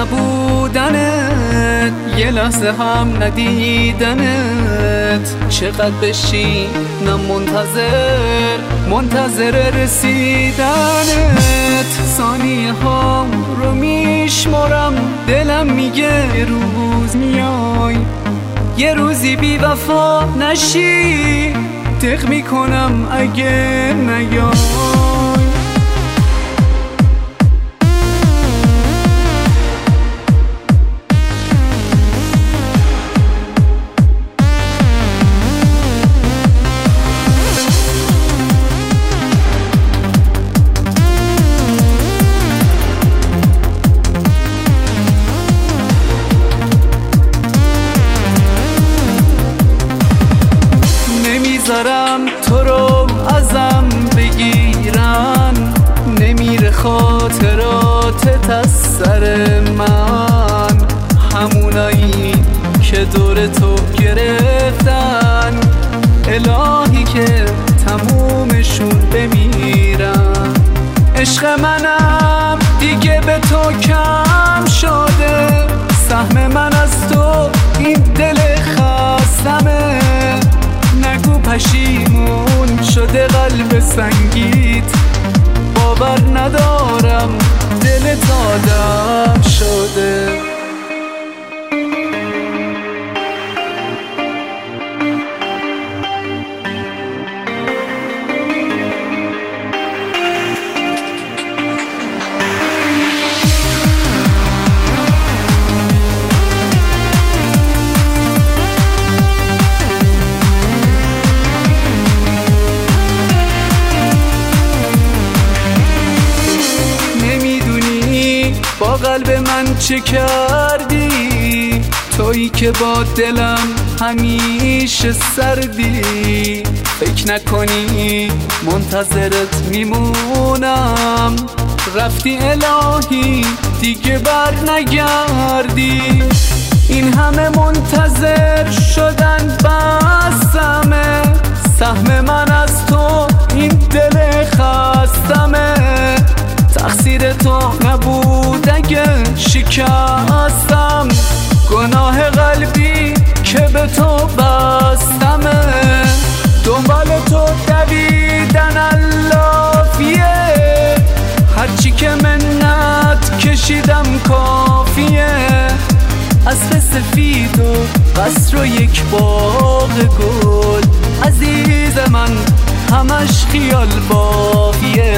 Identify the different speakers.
Speaker 1: نبودنت، یه لحظه هم ندیدنت. چقدر بشینم منتظر رسیدنت. ثانیه ها رو میشمرم، دلم میگه یه روز میای، یه روزی بی وفا نشی، دق میکنم اگه نیای. نمیذارم تو رو ازم بگیرن، نمیره خاطراتت از سر من. همونایی که دور تو گرفتن، الهی که تمومشون بمیرن. عشق منم دیگه به تو کم شده، سهم من از تو این دل خستمه. نگو پشیمون شده قلب سنگیت، باور ندارم دلت آدم شده. با قلب من چه کردی؟ تویی که با دلم همیشه سردی. فکر نکنی منتظرت میمونم، رفتی الهی دیگه بر نگردی. این همه منتظر شدن بسمه، سهم من از تو این دل خستمه. تقصیر تو نبود اگه شکستم، گناه قلبی که به تو بستمه. دنبال تو دویدن علافیه، هرچی که منت کشیدم کافیه. اسب سفید و قصر و یک باغ گل، عزیز من همش خیال بافیه.